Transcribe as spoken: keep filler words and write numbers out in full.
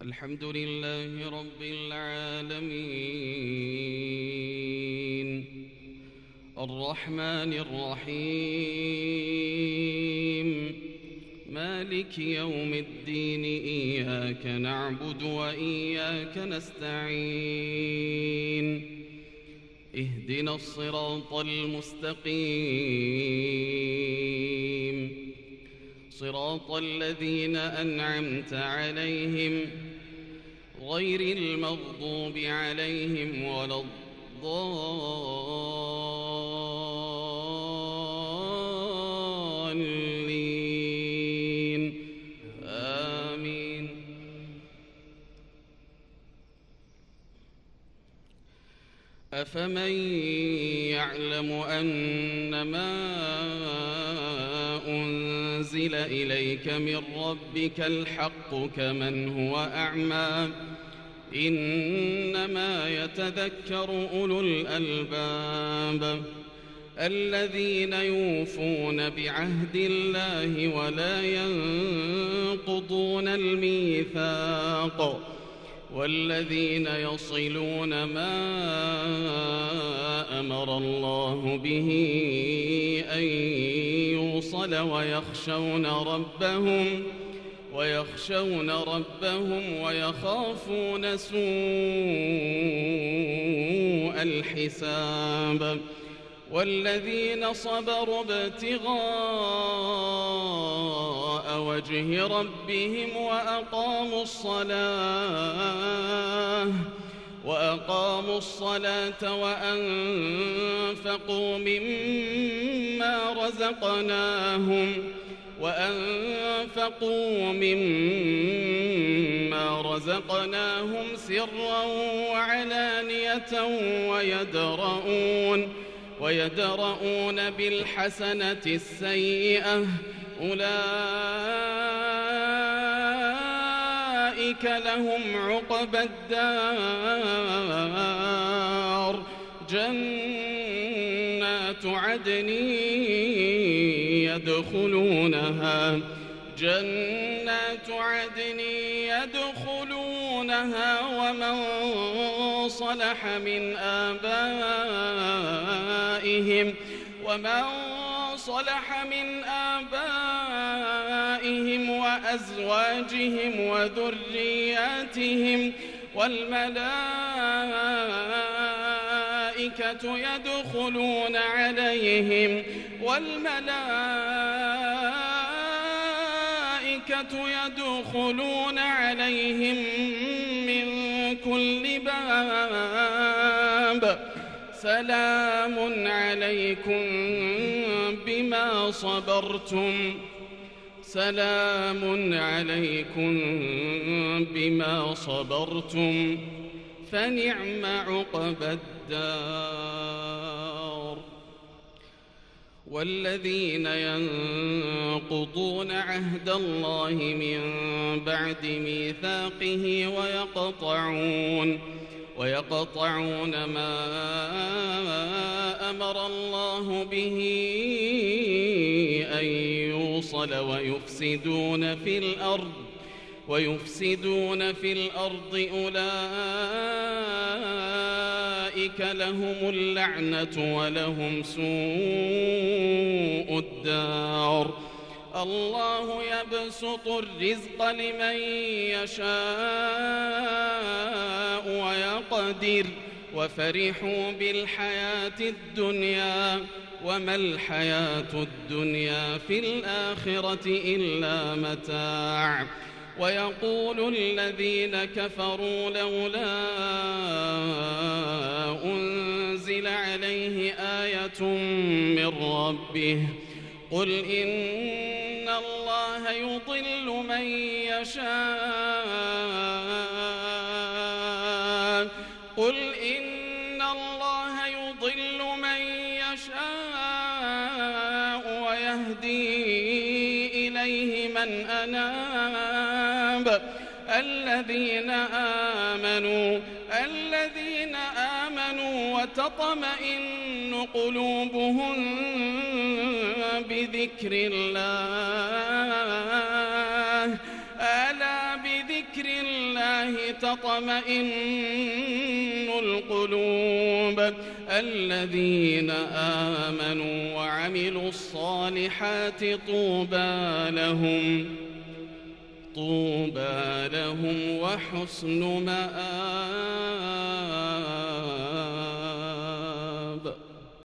الحمد لله رب العالمين الرحمن الرحيم مالك يوم الدين إياك نعبد وإياك نستعين اهدنا الصراط المستقيم صراط الذين أنعمت عليهم غير المغضوب عليهم ولا الضالين آمين. أفمن يعلم أنما أنزل إليك من ربك الحق كمن هو أعمى إنما يتذكر أولو الألباب الذين يوفون بعهد الله ولا ينقضون الميثاق والذين يصلون ما أمر الله به أن يوصل ويخشون ربهم ويخشون ربهم ويخافون سوء الحساب والذين صبروا ابتغاء وجه ربهم وأقاموا الصلاة وأقاموا الصلاة وأنفقوا مما رزقناهم وأنفقوا مما رزقناهم سرا وعلانية ويدرؤون ويدرؤون بالحسنة السيئة أولئك لهم عقبى الدار جنات عدن يدخلونها جنات عدن يدخلونها ومن صلح من آبائهم ومن صلح من آبائهم وأزواجهم وذرياتهم والملائكة يدخلون عليهم والملائكة يدخلون عليهم من كل باب سلام عليكم بما صبرتم سلام عليكم بما صبرتم فنعم عقبى الدار. والذين ينقضون عهد الله من بعد ميثاقه ويقطعون ويقطعون ما أمر الله به أن يوصل ويفسدون في الأرض ويفسدون في الأرض أولئك لهم اللعنة ولهم سوء الدار. الله يبسط الرزق لمن يشاء ويقدر وفرحوا بالحياة الدنيا وما الحياة الدنيا في الآخرة إلا متاع. ويقول الذين كفروا لولا أنزل عليه آية من ربه قل إن الله يضل من يشاء قل إن الله يضل من يشاء ويهدي إليه من أناب الذين آمنوا الذين آمنوا وتطمئن قلوبهم بذكر الله ألا بذكر الله الله تطمئن القلوب الذين آمنوا وعملوا الصالحات طوبى لهم طوبى لهم وحسن مآب.